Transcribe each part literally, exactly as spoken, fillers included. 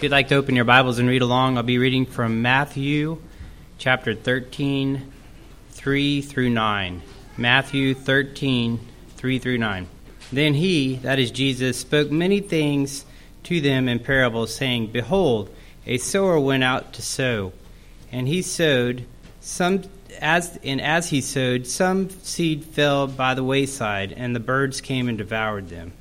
If you'd like to open your Bibles and read along, I'll be reading from Matthew chapter thirteen, three through nine. Matthew thirteen, three through nine. Then he, that is Jesus, spoke many things to them in parables, saying, Behold, a sower went out to sow, and he sowed some as and as he sowed, some seed fell by the wayside, and the birds came and devoured them.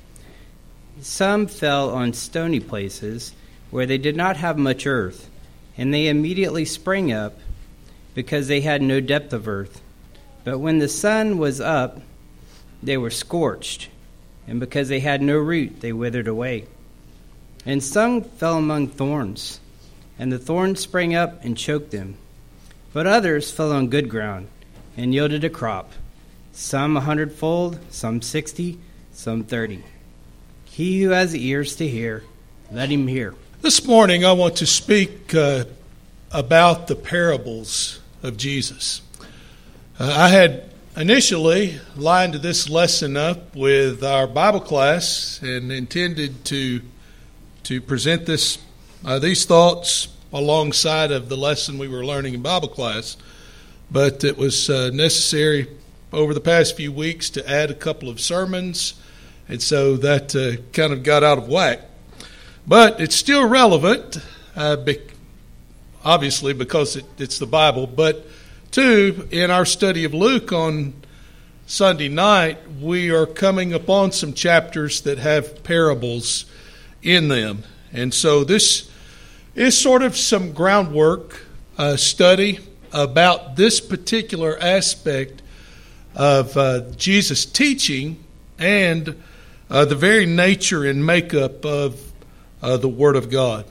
Some fell on stony places, where they did not have much earth, and they immediately sprang up, because they had no depth of earth. But when the sun was up, they were scorched, and because they had no root, they withered away. And some fell among thorns, and the thorns sprang up and choked them. But others fell on good ground, and yielded a crop, some a hundredfold, some sixty, some thirty. He who has ears to hear, let him hear. This morning I want to speak uh, about the parables of Jesus. Uh, I had initially lined this lesson up with our Bible class and intended to to present this uh, these thoughts alongside of the lesson we were learning in Bible class, but it was uh, necessary over the past few weeks to add a couple of sermons, and so that uh, kind of got out of whack. But it's still relevant, uh, be- obviously because it, it's the Bible, but two, in our study of Luke on Sunday night, we are coming upon some chapters that have parables in them. And so this is sort of some groundwork uh, study about this particular aspect of uh, Jesus' teaching and uh, the very nature and makeup of uh, the Word of God.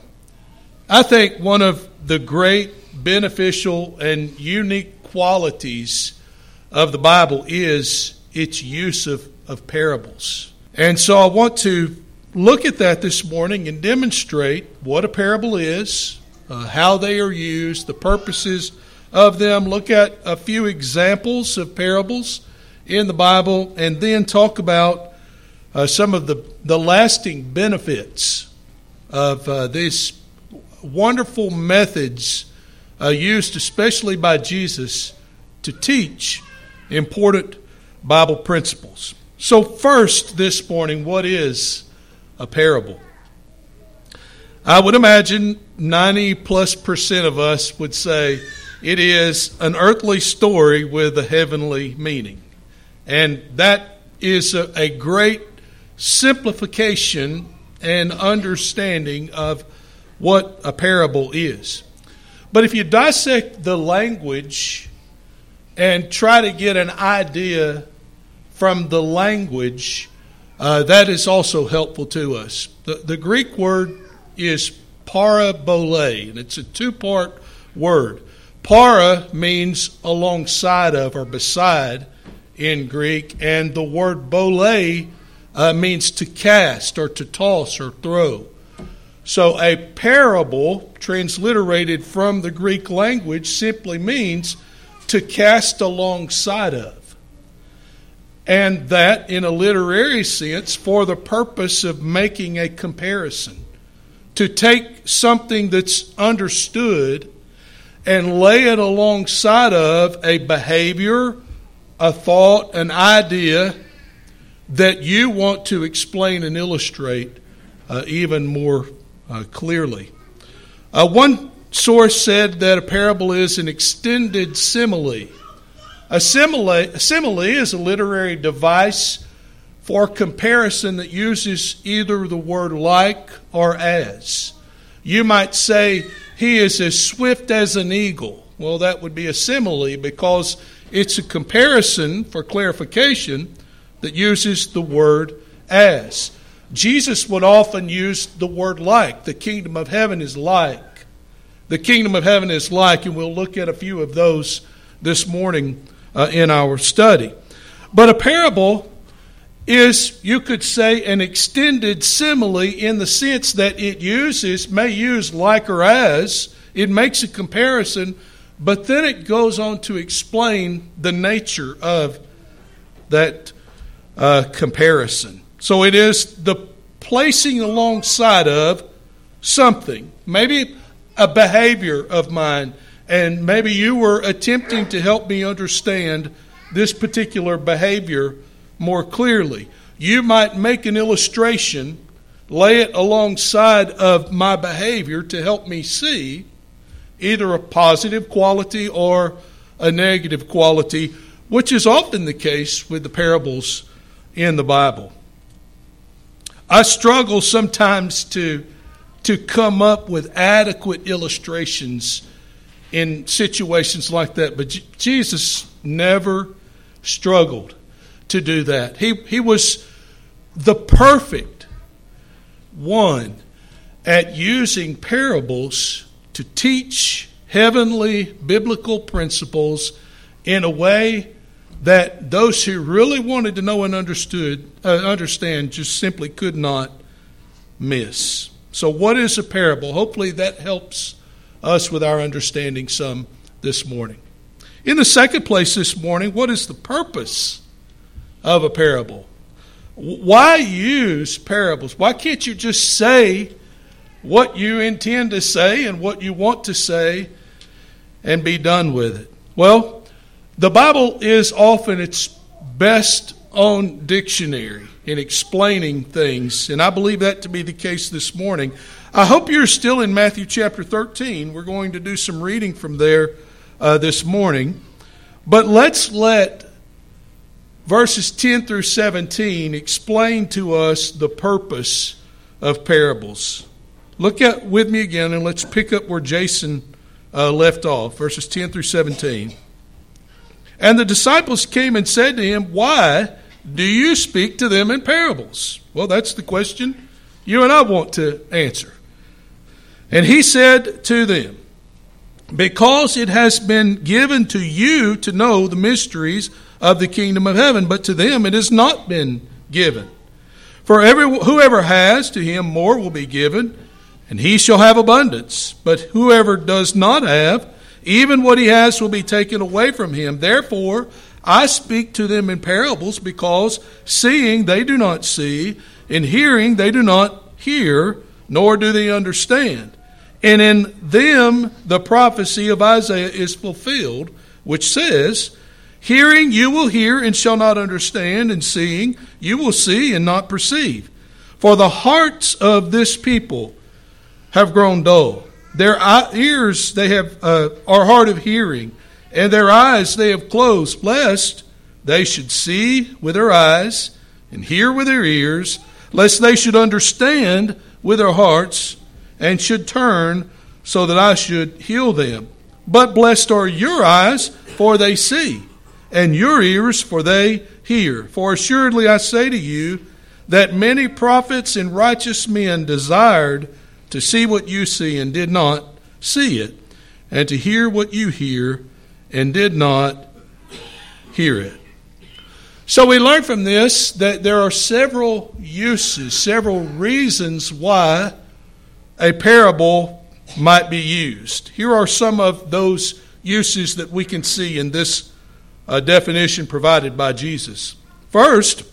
I think one of the great beneficial and unique qualities of the Bible is its use of, of parables. And so I want to look at that this morning and demonstrate what a parable is, uh, how they are used, the purposes of them, look at a few examples of parables in the Bible, and then talk about uh, some of the, the lasting benefits of uh, these wonderful methods uh, used especially by Jesus to teach important Bible principles. So first this morning, what is a parable? I would imagine ninety plus percent of us would say it is an earthly story with a heavenly meaning. And that is a, a great simplification and understanding of what a parable is. But if you dissect the language and try to get an idea from the language, Uh, that is also helpful to us. The, the Greek word is parabole, and it's a two-part word. Para means alongside of or beside in Greek, and the word bole uh, means to cast or to toss or throw. So a parable, transliterated from the Greek language, simply means to cast alongside of. And that, in a literary sense, for the purpose of making a comparison. To take something that's understood and lay it alongside of a behavior, a thought, an idea that you want to explain and illustrate uh, even more uh, clearly. Uh, one source said that a parable is an extended simile. A simile, a simile is a literary device for comparison that uses either the word like or as. You might say, he is as swift as an eagle. Well, that would be a simile because it's a comparison for clarification that uses the word as. Jesus would often use the word like. The kingdom of heaven is like. The kingdom of heaven is like, and we'll look at a few of those this morning Uh, in our study. But a parable is, you could say, an extended simile in the sense that it uses, may use like or as, it makes a comparison, but then it goes on to explain the nature of that uh, comparison. So it is the placing alongside of something, maybe a behavior of mine, and maybe you were attempting to help me understand this particular behavior more clearly. You might make an illustration, lay it alongside of my behavior to help me see either a positive quality or a negative quality, which is often the case with the parables in the Bible. I struggle sometimes to, to come up with adequate illustrations in situations like that, but J- Jesus never struggled to do that. He, he was the perfect one at using parables to teach heavenly biblical principles in a way that those who really wanted to know and understood, uh, understand just simply could not miss. So what is a parable? Hopefully that helps us with our understanding some this morning. In the second place this morning, what is the purpose of a parable? Why use parables? Why can't you just say what you intend to say and what you want to say and be done with it? Well, the Bible is often its best own dictionary in explaining things, and I believe that to be the case this morning. I hope you're still in Matthew chapter thirteen. We're going to do some reading from there uh, this morning. But let's let verses ten through seventeen explain to us the purpose of parables. Look at with me again, and let's pick up where Jason uh, left off, verses ten through seventeen. And the disciples came and said to him, "Why do you speak to them in parables?" Well, that's the question you and I want to answer. And he said to them, "Because it has been given to you to know the mysteries of the kingdom of heaven, but to them it has not been given. For every whoever has, to him more will be given, and he shall have abundance. But whoever does not have, even what he has will be taken away from him. Therefore, I speak to them in parables, because seeing they do not see, and hearing they do not hear, nor do they understand. And in them the prophecy of Isaiah is fulfilled, which says, Hearing you will hear and shall not understand, and seeing you will see and not perceive. For the hearts of this people have grown dull. Their ears they have uh, are hard of hearing, and their eyes they have closed, lest they should see with their eyes and hear with their ears, lest they should understand with their hearts and should turn, so that I should heal them. But blessed are your eyes, for they see, and your ears, for they hear. For assuredly I say to you, that many prophets and righteous men desired to see what you see and did not see it, and to hear what you hear and did not hear it. So we learn from this that there are several uses, several reasons why a parable might be used. Here are some of those uses that we can see in this uh, definition provided by Jesus. First,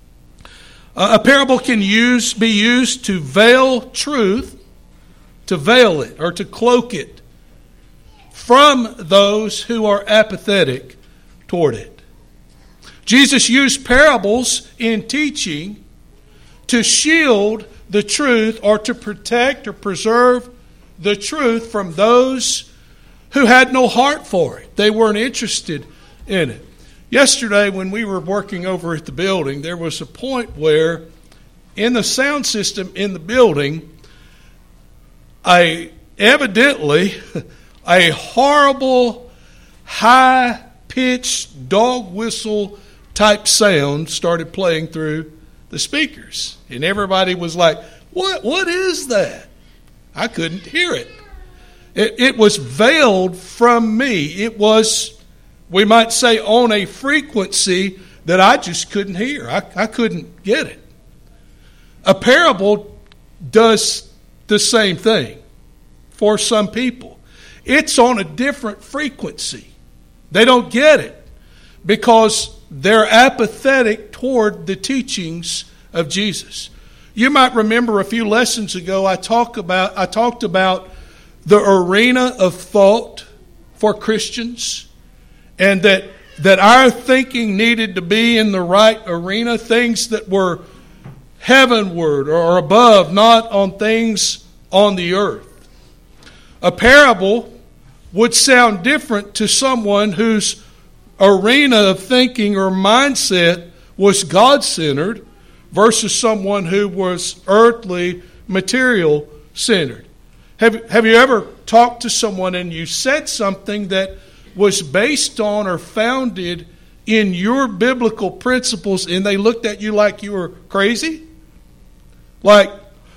uh, a parable can use be used to veil truth, to veil it or to cloak it from those who are apathetic toward it. Jesus used parables in teaching to shield the truth, or to protect or preserve the truth from those who had no heart for it. They weren't interested in it. Yesterday, when we were working over at the building, there was a point where in the sound system in the building, a evidently a horrible high-pitched dog whistle type sound started playing through the speakers. And everybody was like, what? What is that? I couldn't hear it. It, it was veiled from me. It was, we might say, on a frequency that I just couldn't hear. I, I couldn't get it. A parable does the same thing for some people. It's on a different frequency. They don't get it because they're apathetic toward the teachings of Jesus. You might remember a few lessons ago I talk about I talked about the arena of thought for Christians, and that that our thinking needed to be in the right arena, things that were heavenward or above, not on things on the earth. A parable would sound different to someone whose arena of thinking or mindset was God-centered versus someone who was earthly, material-centered. Have, have you ever talked to someone and you said something that was based on or founded in your biblical principles and they looked at you like you were crazy? Like,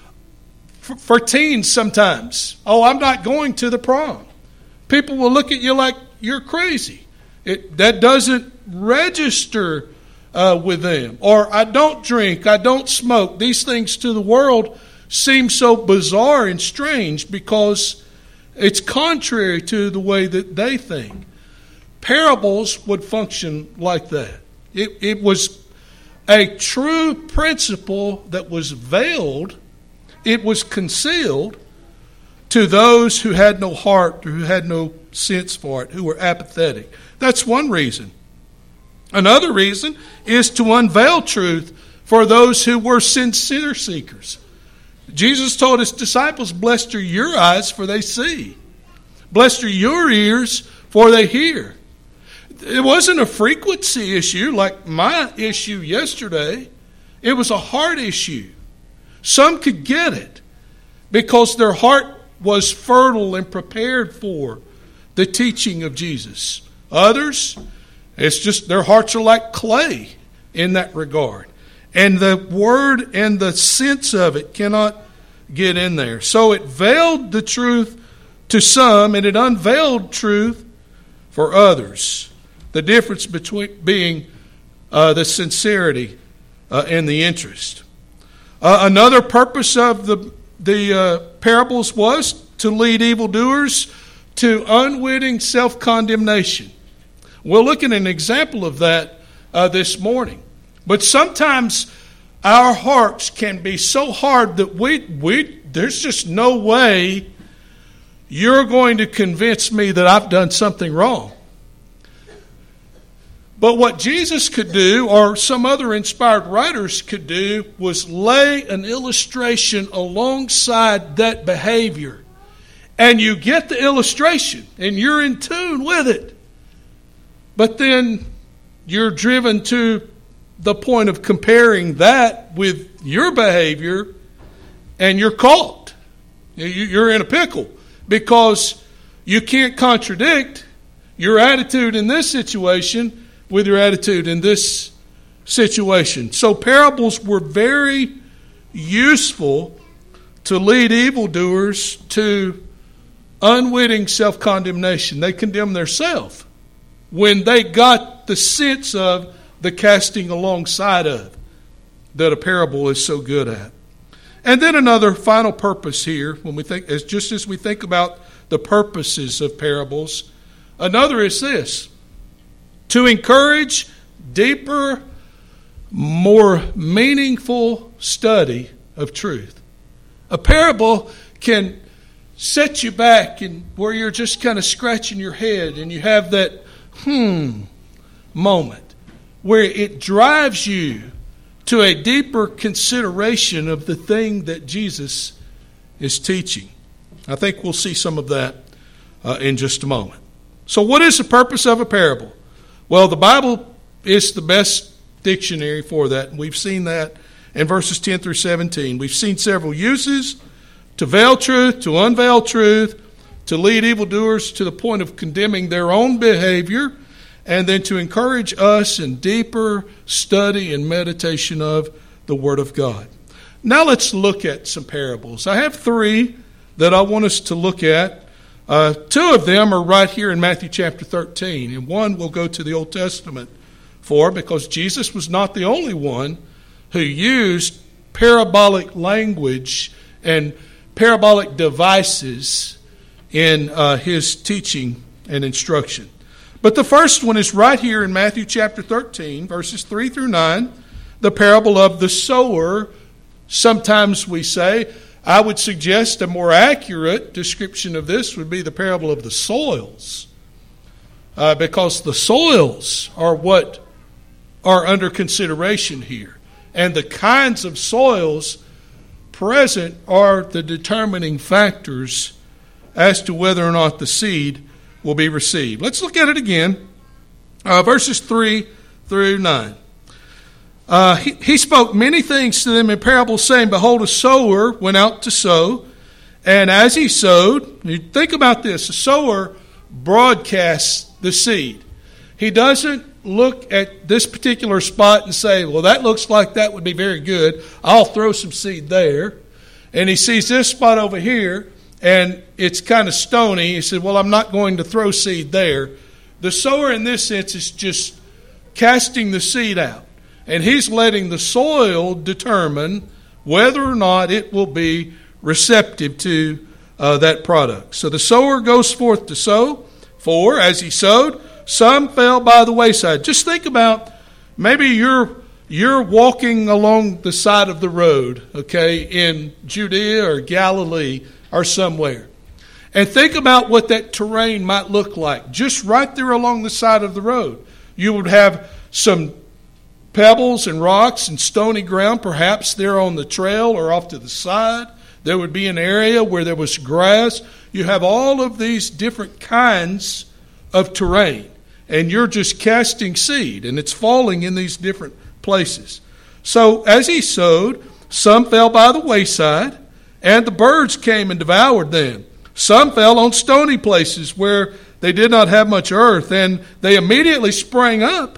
for, for teens sometimes, oh, I'm not going to the prom. People will look at you like you're crazy. It, that doesn't register uh, with them. Or I don't drink, I don't smoke. These things to the world seem so bizarre and strange because it's contrary to the way that they think. Parables would function like that. It, it was a true principle that was veiled. It was concealed to those who had no heart, or who had no sense for it, who were apathetic. That's one reason. Another reason is to unveil truth for those who were sincere seekers. Jesus told his disciples, "Blessed are your eyes, for they see. Blessed are your ears, for they hear." It wasn't a frequency issue like my issue yesterday. It was a heart issue. Some could get it because their heart was fertile and prepared for the teaching of Jesus. Others, it's just their hearts are like clay in that regard. And the word and the sense of it cannot get in there. So it veiled the truth to some, and it unveiled truth for others. The difference between being uh, the sincerity uh, and the interest. Uh, another purpose of the, the uh, parables was to lead evildoers to unwitting self-condemnation. We'll look at an example of that uh, this morning. But sometimes our hearts can be so hard that we we there's just no way you're going to convince me that I've done something wrong. But what Jesus could do, or some other inspired writers could do, was lay an illustration alongside that behavior. And you get the illustration, and you're in tune with it. But then you're driven to the point of comparing that with your behavior, and you're caught. You're in a pickle because you can't contradict your attitude in this situation with your attitude in this situation. So parables were very useful to lead evildoers to unwitting self-condemnation. They condemn themselves when they got the sense of the casting alongside of that a parable is so good at. And then another final purpose here, when we think, as just as we think about the purposes of parables, another is this: to encourage deeper, more meaningful study of truth. A parable can set you back and where you're just kind of scratching your head and you have that hmm moment where it drives you to a deeper consideration of the thing that Jesus is teaching. I think we'll see some of that uh, in just a moment. So what is the purpose of a parable? Well, the Bible is the best dictionary for that, and we've seen that in verses ten through seventeen. We've seen several uses: to veil truth, to unveil truth, to lead evildoers to the point of condemning their own behavior, and then to encourage us in deeper study and meditation of the Word of God. Now let's look at some parables. I have three that I want us to look at. Uh, two of them are right here in Matthew chapter thirteen, and one we'll go to the Old Testament for, because Jesus was not the only one who used parabolic language and parabolic devices in uh, his teaching and instruction. But the first one is right here in Matthew chapter thirteen, verses three through nine, the parable of the sower sometimes we say. I would suggest a more accurate description of this would be the parable of the soils, uh, because the soils are what are under consideration here. And the kinds of soils present are the determining factors as to whether or not the seed will be received. Let's look at it again. Uh, verses three through nine. Uh, he, he spoke many things to them in parables, saying, Behold, a sower went out to sow. And as he sowed, you think about this, a sower broadcasts the seed. He doesn't look at this particular spot and say, well, that looks like that would be very good. I'll throw some seed there. And he sees this spot over here, and it's kind of stony. He said, well, I'm not going to throw seed there. The sower in this sense is just casting the seed out. And he's letting the soil determine whether or not it will be receptive to uh, that product. So the sower goes forth to sow. For as he sowed, some fell by the wayside. Just think about, maybe you're you're walking along the side of the road, okay, in Judea or Galilee or somewhere. And think about what that terrain might look like. Just right there along the side of the road. You would have some pebbles and rocks and stony ground, perhaps there on the trail or off to the side. There would be an area where there was grass. You have all of these different kinds of terrain. And you're just casting seed, and it's falling in these different places. So as he sowed, some fell by the wayside, and the birds came and devoured them. Some fell on stony places where they did not have much earth, and they immediately sprang up.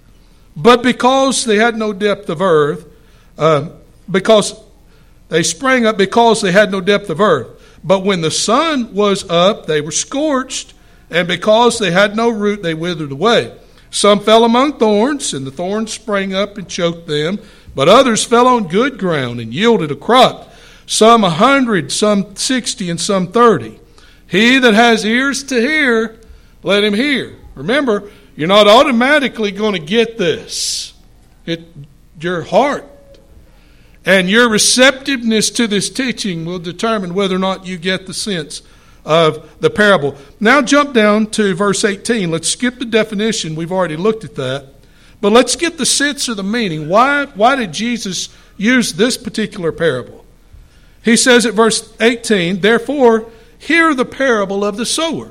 But because they had no depth of earth, uh, because they sprang up because they had no depth of earth. But when the sun was up, they were scorched, and because they had no root, they withered away. Some fell among thorns, and the thorns sprang up and choked them. But others fell on good ground and yielded a crop. Some a hundred, some sixty, and some thirty. He that has ears to hear, let him hear. Remember, you're not automatically going to get this. It, your heart and your receptiveness to this teaching will determine whether or not you get the sense of the parable. Now jump down to verse eighteen. Let's skip the definition. We've already looked at that. But let's get the sense of the meaning. Why, why did Jesus use this particular parable? He says at verse eighteen, Therefore, hear the parable of the sower.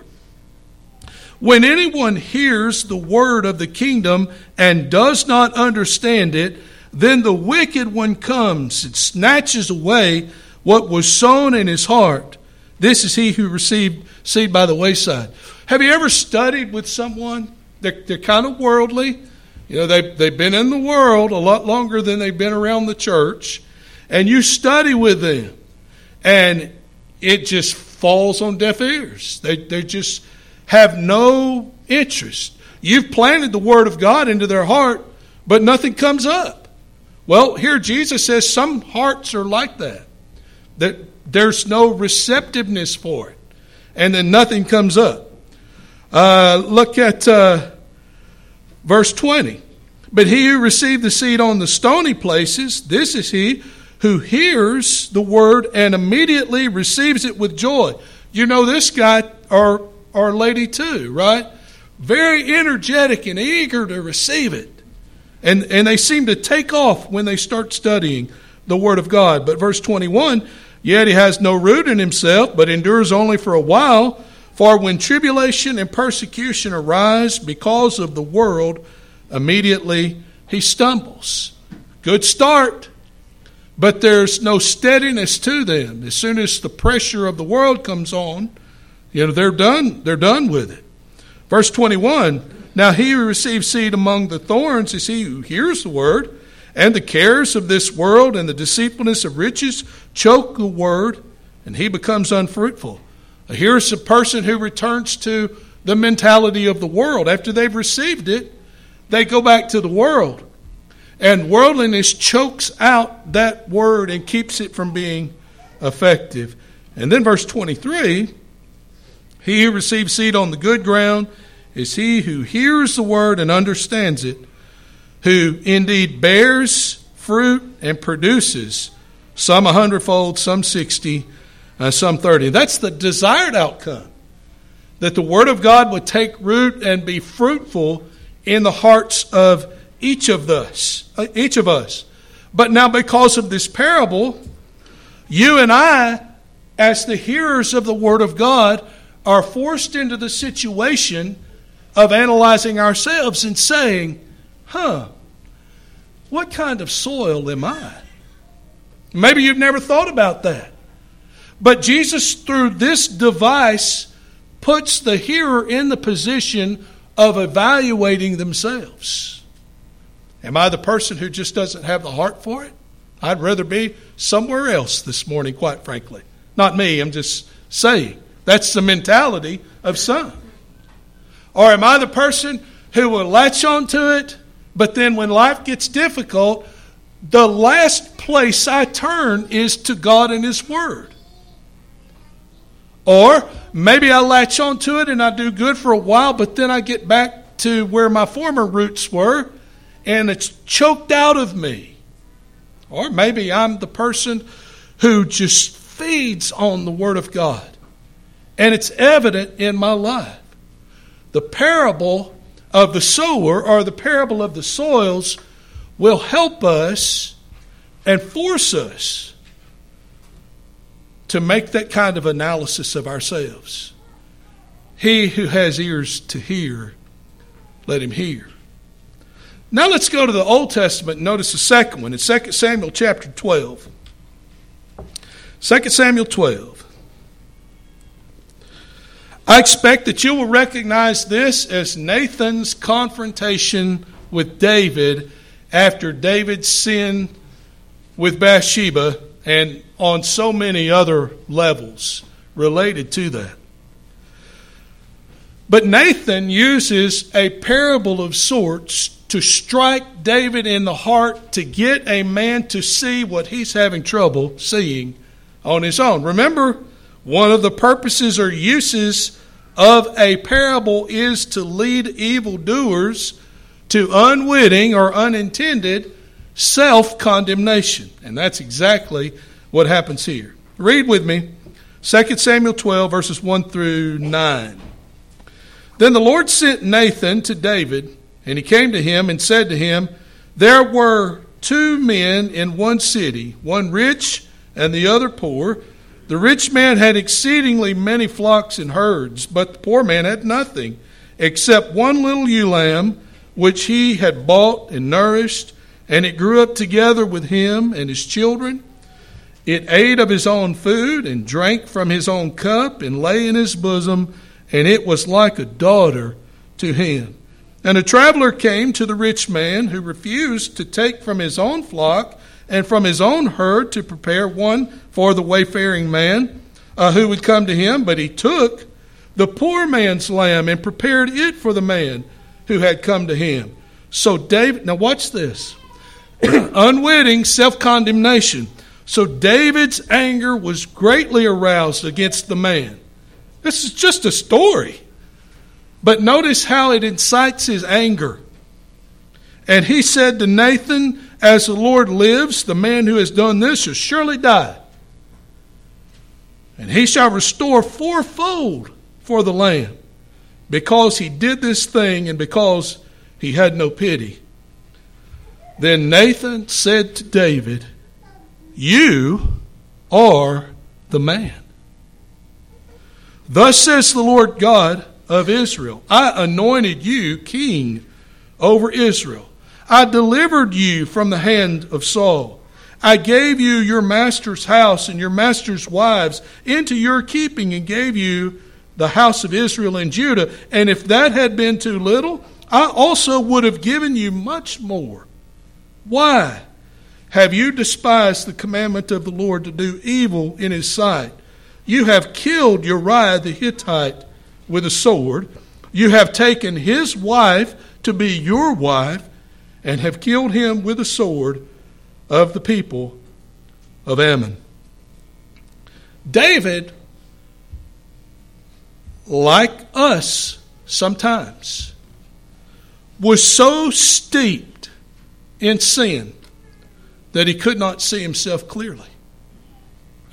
When anyone hears the word of the kingdom and does not understand it, then the wicked one comes and snatches away what was sown in his heart. This is he who received seed by the wayside. Have you ever studied with someone? They're, they're kind of worldly. You know, they've, they've been in the world a lot longer than they've been around the church. And you study with them. And it just falls on deaf ears. They, they just have no interest. You've planted the word of God into their heart, but nothing comes up. Well, here Jesus says some hearts are like that. That there's no receptiveness for it. And then nothing comes up. Uh, look at uh, verse twenty. But he who received the seed on the stony places, this is he who hears the word and immediately receives it with joy. You know this guy or, or lady too, right? Very energetic and eager to receive it. And, and they seem to take off when they start studying the word of God. But verse twenty-one, Yet he has no root in himself, but endures only for a while. For when tribulation and persecution arise because of the world, immediately he stumbles. Good start, but there's no steadiness to them. As soon as the pressure of the world comes on, you know, they're done, they're done with it. Verse twenty-one, Now he who receives seed among the thorns is he who hears the word, and the cares of this world and the deceitfulness of riches choke the word, and he becomes unfruitful. Here's a person who returns to the mentality of the world. After they've received it, they go back to the world. And worldliness chokes out that word and keeps it from being effective. And then verse twenty-three, He who receives seed on the good ground is he who hears the word and understands it, who indeed bears fruit and produces some a hundredfold, some sixty, uh, some thirty. That's the desired outcome, that the Word of God would take root and be fruitful in the hearts of each of us. Uh, each of us. But now because of this parable, you and I, as the hearers of the Word of God, are forced into the situation of analyzing ourselves and saying, huh, what kind of soil am I? Maybe you've never thought about that. But Jesus, through this device, puts the hearer in the position of evaluating themselves. Am I the person who just doesn't have the heart for it? I'd rather be somewhere else this morning, quite frankly. Not me, I'm just saying. That's the mentality of some. Or am I the person who will latch onto it, but then when life gets difficult, the last place I turn is to God and His Word? Or maybe I latch onto it and I do good for a while, but then I get back to where my former roots were and it's choked out of me. Or maybe I'm the person who just feeds on the Word of God and it's evident in my life. The parable of the sower, or the parable of the soils, will help us and force us to make that kind of analysis of ourselves. He who has ears to hear, let him hear. Now let's go to the Old Testament and notice the second one in Second Samuel chapter twelve. Second Samuel twelve. I expect that you will recognize this as Nathan's confrontation with David after David's sin with Bathsheba and on so many other levels related to that. But Nathan uses a parable of sorts to strike David in the heart to get a man to see what he's having trouble seeing on his own. Remember, one of the purposes or uses of a parable is to lead evildoers to unwitting or unintended self-condemnation. And that's exactly what happens here. Read with me Second Samuel twelve, verses one through nine. Then the Lord sent Nathan to David, and he came to him and said to him, there were two men in one city, one rich and the other poor. The rich man had exceedingly many flocks and herds, but the poor man had nothing except one little ewe lamb, which he had bought and nourished, and it grew up together with him and his children. It ate of his own food and drank from his own cup and lay in his bosom, and it was like a daughter to him. And a traveler came to the rich man, who refused to take from his own flock and from his own herd to prepare one for the wayfaring man uh, who would come to him. But he took the poor man's lamb and prepared it for the man who had come to him. So David, now watch this. Unwitting self-condemnation. So David's anger was greatly aroused against the man. This is just a story. But notice how it incites his anger. And he said to Nathan, as the Lord lives, the man who has done this shall surely die. And he shall restore fourfold for the lamb, because he did this thing and because he had no pity. Then Nathan said to David, you are the man. Thus says the Lord God of Israel, I anointed you king over Israel. I delivered you from the hand of Saul. I gave you your master's house and your master's wives into your keeping, and gave you the house of Israel and Judah. And if that had been too little, I also would have given you much more. Why have you despised the commandment of the Lord to do evil in his sight? You have killed Uriah the Hittite with a sword. You have taken his wife to be your wife, and have killed him with a sword of the people of Ammon. David, like us sometimes, was so steeped in sin that he could not see himself clearly.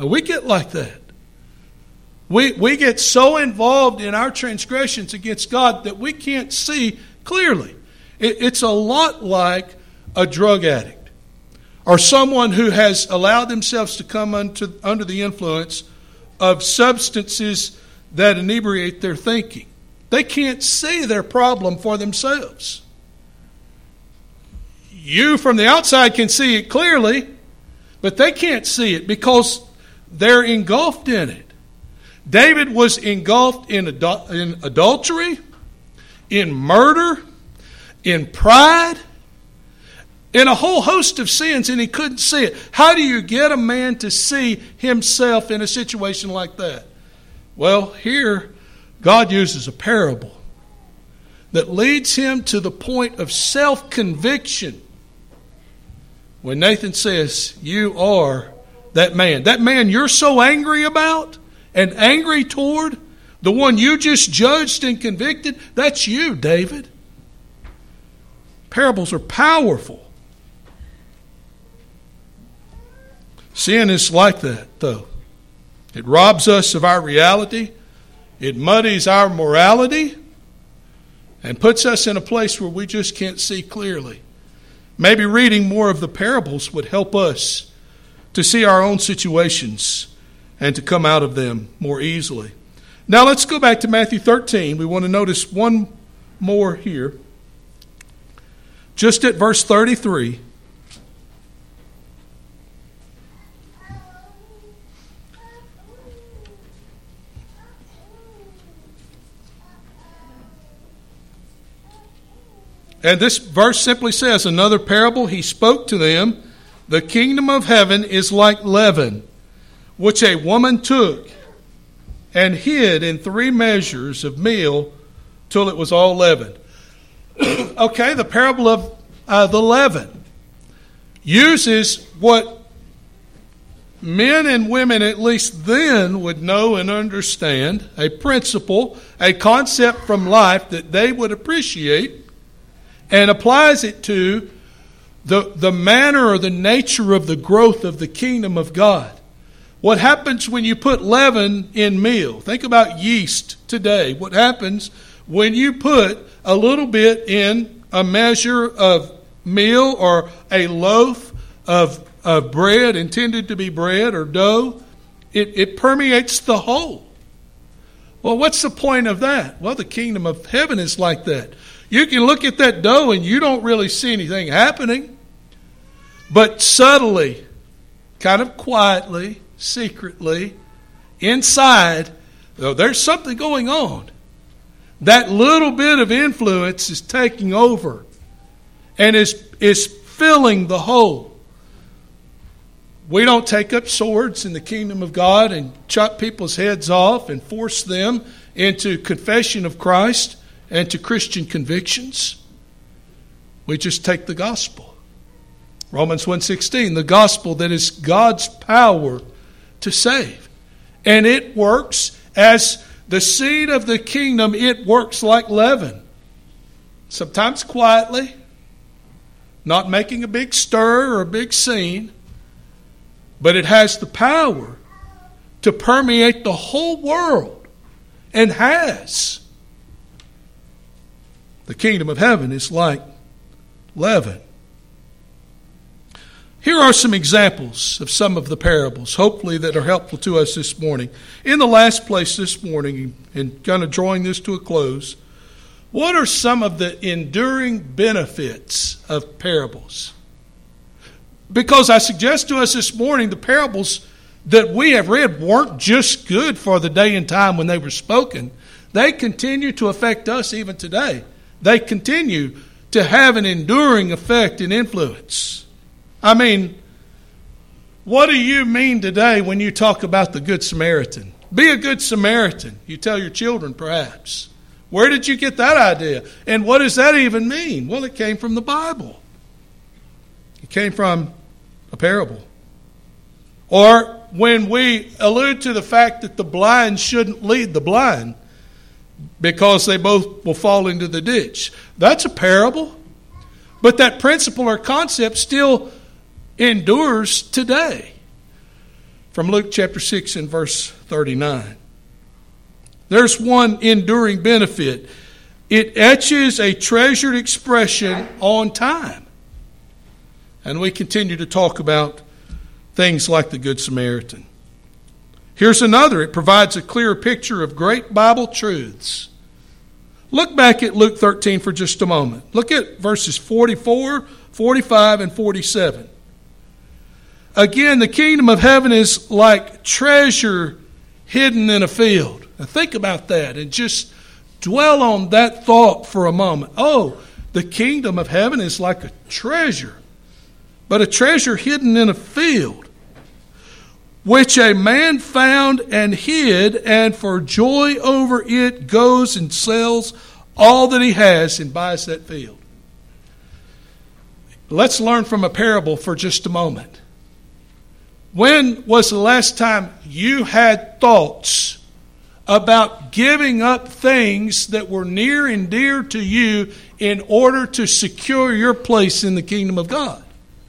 We get like that. We, we get so involved in our transgressions against God that we can't see clearly. It, it's a lot like a drug addict or someone who has allowed themselves to come unto, under the influence of substances that inebriate their thinking. They can't see their problem for themselves. You from the outside can see it clearly, but they can't see it because they're engulfed in it. David was engulfed in, adul- in adultery, in murder, in pride, in a whole host of sins, and he couldn't see it. How do you get a man to see himself in a situation like that? Well, here, God uses a parable that leads him to the point of self-conviction. When Nathan says, you are that man. That man you're so angry about and angry toward, the one you just judged and convicted, that's you, David. Parables are powerful. Sin is like that, though. It robs us of our reality. It muddies our morality and puts us in a place where we just can't see clearly. Maybe reading more of the parables would help us to see our own situations and to come out of them more easily. Now let's go back to Matthew thirteen. We want to notice one more here. Just at verse thirty-three. And this verse simply says, another parable he spoke to them, the kingdom of heaven is like leaven, which a woman took and hid in three measures of meal till it was all leavened. Okay, the parable of uh, the leaven uses what men and women at least then would know and understand, a principle, a concept from life that they would appreciate, and applies it to the, the manner or the nature of the growth of the kingdom of God. What happens when you put leaven in meal? Think about yeast today. What happens when you put a little bit in a measure of meal or a loaf of, of bread intended to be bread or dough? It, it permeates the whole. Well, what's the point of that? Well, the kingdom of heaven is like that. You can look at that dough and you don't really see anything happening. But subtly, kind of quietly, secretly, inside, though there's something going on. That little bit of influence is taking over and is, is filling the whole. We don't take up swords in the kingdom of God and chop people's heads off and force them into confession of Christ and to Christian convictions. We just take the gospel. Romans one sixteen, the gospel that is God's power to save. And it works as the seed of the kingdom, it works like leaven. Sometimes quietly, not making a big stir or a big scene, but it has the power to permeate the whole world, and has. The kingdom of heaven is like leaven. Here are some examples of some of the parables, hopefully that are helpful to us this morning. In the last place this morning, and kind of drawing this to a close, what are some of the enduring benefits of parables? Because I suggest to us this morning, the parables that we have read weren't just good for the day and time when they were spoken. They continue to affect us even today. They continue to have an enduring effect and influence. I mean, what do you mean today when you talk about the Good Samaritan? Be a good Samaritan, you tell your children perhaps. Where did you get that idea? And what does that even mean? Well, it came from the Bible. It came from a parable. Or when we allude to the fact that the blind shouldn't lead the blind because they both will fall into the ditch. That's a parable. But that principle or concept still endures today. from Luke chapter six and verse thirty-nine. There's one enduring benefit. It etches a treasured expression on time. And we continue to talk about things like the Good Samaritan. Here's another. It provides a clear picture of great Bible truths. Look back at Luke thirteen for just a moment. Look at verses forty-four, forty-five, and forty-seven. Again, the kingdom of heaven is like treasure hidden in a field. Now think about that and just dwell on that thought for a moment. Oh, the kingdom of heaven is like a treasure, but a treasure hidden in a field, which a man found and hid, and for joy over it goes and sells all that he has and buys that field. Let's learn from a parable for just a moment. When was the last time you had thoughts about giving up things that were near and dear to you in order to secure your place in the kingdom of God?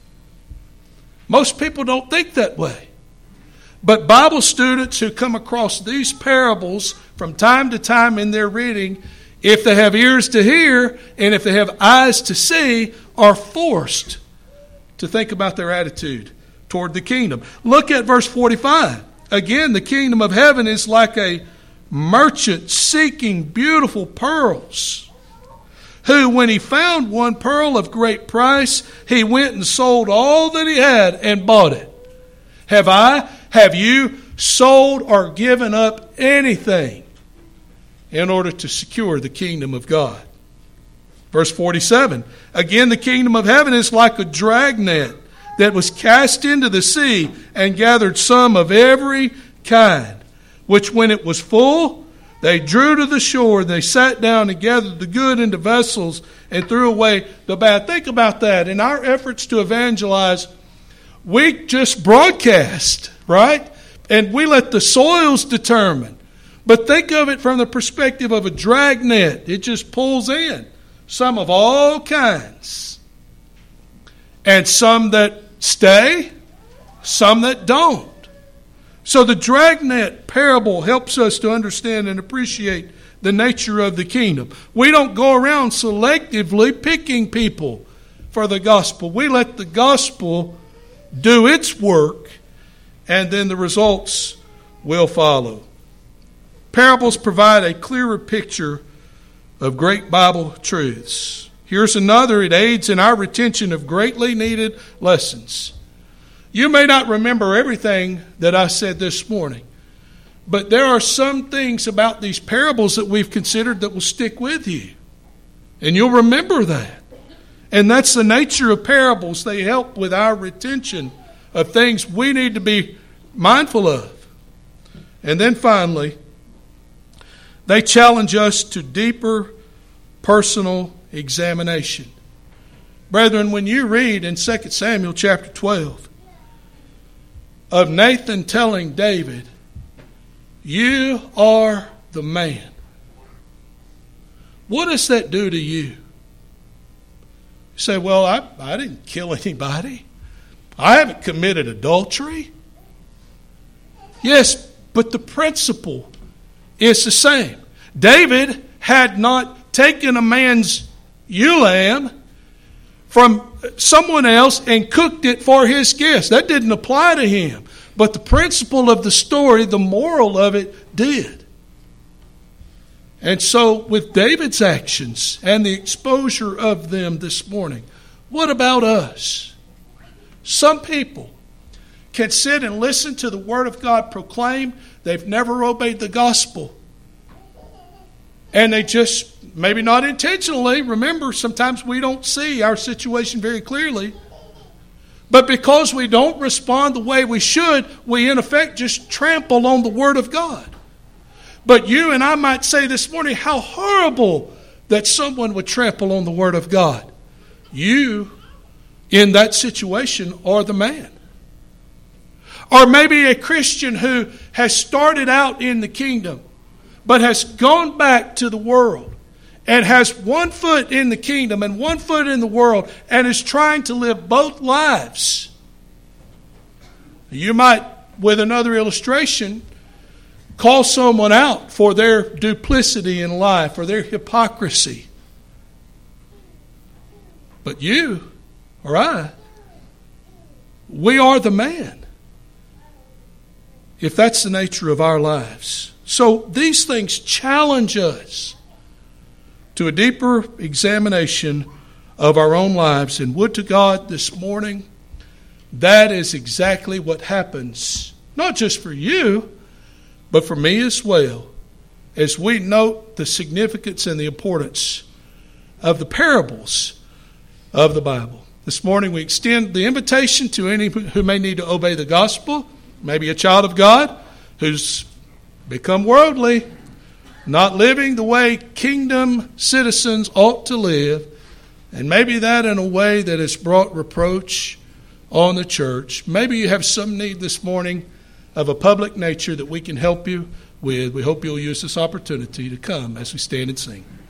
Most people don't think that way. But Bible students who come across these parables from time to time in their reading, if they have ears to hear and if they have eyes to see, are forced to think about their attitude toward the kingdom. Look at verse forty-five. Again, the kingdom of heaven is like a merchant seeking beautiful pearls, who, when he found one pearl of great price, he went and sold all that he had and bought it. Have I, have you sold or given up anything in order to secure the kingdom of God? Verse forty-seven. Again, the kingdom of heaven is like a dragnet that was cast into the sea and gathered some of every kind, which when it was full, they drew to the shore. They sat down and gathered the good into vessels and threw away the bad. Think about that. In our efforts to evangelize, we just broadcast, right? And we let the soils determine. But think of it from the perspective of a dragnet. It just pulls in some of all kinds. And some that stay, some that don't. So the dragnet parable helps us to understand and appreciate the nature of the kingdom. We don't go around selectively picking people for the gospel. We let the gospel do its work, and then the results will follow. Parables provide a clearer picture of great Bible truths. Here's another. It aids in our retention of greatly needed lessons. You may not remember everything that I said this morning, but there are some things about these parables that we've considered that will stick with you. And you'll remember that. And that's the nature of parables. They help with our retention of things we need to be mindful of. And then finally, they challenge us to deeper personal examination. Brethren, when you read in Second Samuel chapter twelve of Nathan telling David, "You are the man," what does that do to you? You say, well, I, I didn't kill anybody. I haven't committed adultery. Yes, but the principle is the same. David had not taken a man's ewe lamb from someone else and cooked it for his guests. That didn't apply to him. But the principle of the story, the moral of it, did. And so with David's actions and the exposure of them this morning, what about us? Some people can sit and listen to the Word of God proclaimed. They've never obeyed the gospel. And they just, maybe not intentionally, remember, sometimes we don't see our situation very clearly. But because we don't respond the way we should, we in effect just trample on the Word of God. But you and I might say this morning, how horrible that someone would trample on the Word of God. You, in that situation, are the man. Or maybe a Christian who has started out in the kingdom, but has gone back to the world and has one foot in the kingdom and one foot in the world and is trying to live both lives. You might with another illustration, call someone out for their duplicity in life or their hypocrisy. But you or I, we are the man, if that's the nature of our lives. So these things challenge us to a deeper examination of our own lives. And would to God this morning, that is exactly what happens, not just for you, but for me as well, as we note the significance and the importance of the parables of the Bible. This morning we extend the invitation to any who may need to obey the gospel, maybe a child of God who's become worldly, not living the way kingdom citizens ought to live, and maybe that in a way that has brought reproach on the church. Maybe you have some need this morning of a public nature that we can help you with. We hope you'll use this opportunity to come as we stand and sing.